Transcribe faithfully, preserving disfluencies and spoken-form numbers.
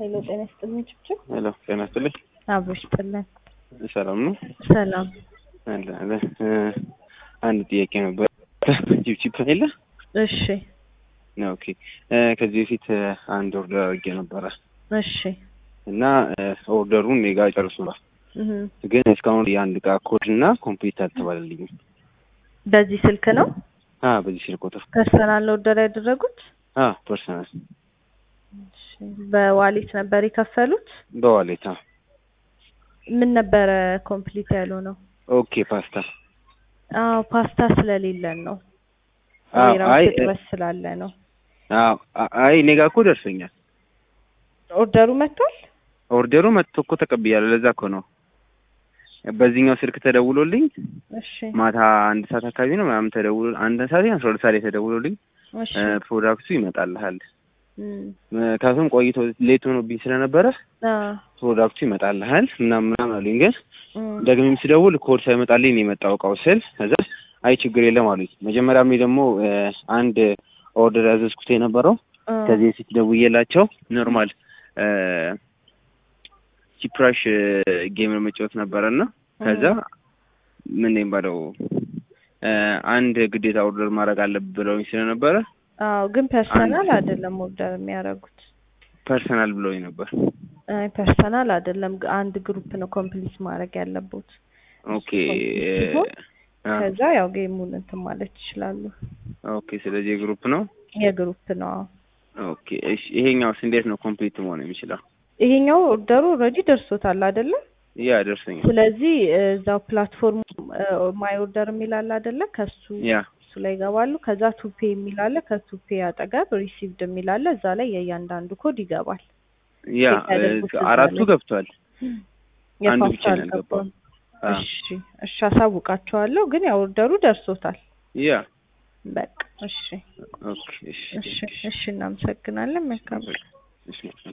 ሄሎ ጤና ይስጥልኝ ጭብጭብ ሄሎ ጤና ይስጥልኝ አብሮሽ ጥለን ሰላም ነው ሰላም አለ አለ አንድ ጥያቄ ነበር ጭብጭብ አይደለ እሺ ኦኬ ከዚህ በፊት አንድ ኦርደር አድርጌ ነበር እሺ እና ኦርደሩን ኔጋ ጨርሷል እህ ግን እስካሁን የአንድ ቃ ኮድና ኮምፕሊት አልተባለልኝም በዚህ ስልክ ነው አ በዚህ ስልክ ቁጥር ፐርሰናል ኦርደር ያደረጉት አ ፐርሰናል እሺ በዋሌት ነበር የከፈሉት በዋሌት አ ምን ነበር ኮምፕሊት ያለው ነው ኦኬ ፓስታ አዎ ፓስታ ስለሌለን ነው አይ ድረስ ስላለ ነው አዎ አይ ኔጋ እኮ ደርሰኛል ኦርደሩ መጥቷል ኦርደሩ መጥቶ እኮ ተቀብያለሁ ለዛ እኮ ነው በዚህኛው ስልክ ተደውሎልኝ እሺ ማታ አንድ ሰዓት አካባቢ ነው ምናምን ተደውሎ አንድ ሰዓት አስራ ሁለት ሰዓት ተደውሎልኝ እሺ ፕሮዳክቱ ይመጣልሃል ካቱም ቆይቶ ሌት ሆኖብኝ ስለነበረ አ ፕሮዳክቱ ይመጣልሃል ምናምን ምናምን አሉኝ ግን ደግሞም ሲደውል ኮድ ሳይመጣልኝ ነው የመጣው ቃው ስል ከዛ አይ ችግር የለም አሉኝ መጀመሪያም ደግሞ አንድ ኦርደር ያዘዝኩት የነበረው ከዚህ በፊት ደውዬላቸው ኖርማል ቺፕራሽ ጌም መጫወት ነበርና ከዛ ምን ነኝ ባለው አንድ ግዴታ ኦርደር ማድረግ አለብኝ ብለውኝ ስለነበረ አዎ ግን ፐርሰናል አይደለም ኦርደር የሚያደርጉት ፐርሰናል ብለውኝ ነበር አይ ፐርሰናል አይደለም አንድ ግሩፕ ነው ኮምፕሊት ማድረግ ያለበት ኦኬ ከዛ ያው ጌሙን እንትን ማለት ይችላሉ ኦኬ ስለዚህ ግሩፕ ነው የግሩፕ ነው ኦኬ እሺ ይሄኛውስ እንዴት ነው ኮምፕሊት መሆን የሚችለው ይሄኛው ኦርደሩ ኦሬዲ ደርሶታል አይደለ ያ ደርሰኛል ስለዚህ እዛው ፕላትፎርም ማይ ኦርደር የሚላል አይደለ ከሱ ያ እሱ ላይ ይገባሉ ከዛ ቱፔ የሚላል ከቱፔ አጠገብ ሪሲቭድ የሚላል እዛ ላይ የእያንዳንዱ ኮድ ይገባል ያ አራቱ ገብቷል አንዱ ብቻ ነው ያልገባው እሺ እሺ አሳውቃቸዋለሁ ግን ያው ኦርደሩ ደርሶታል ያ በቃ እሺ ኦኬ እሺ እሺ እሺ እናመሰግናለን መልካም እሺ